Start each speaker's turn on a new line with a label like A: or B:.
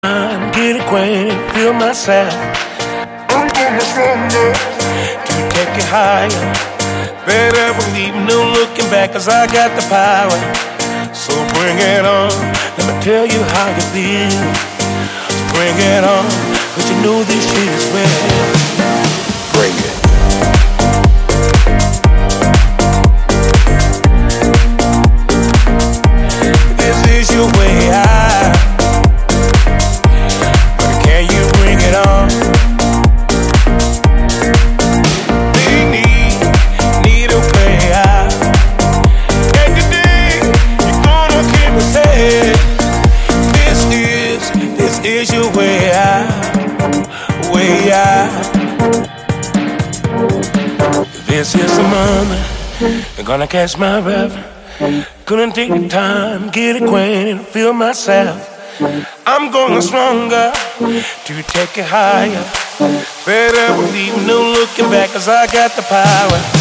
A: Get acquainted, feel myself. I'm getting stronger to take it higher. Better believe no looking back, 'cause I got the power. So bring it on, let me tell you how you feel. So bring it on, 'cause you know this shit is real. Bring it. This is your way out. Is your way out, way out. This is the moment, I'm gonna catch my breath. Couldn't take the time, get acquainted, feel myself. I'm going stronger to take it higher. Better believe no looking back, 'cause I got the power.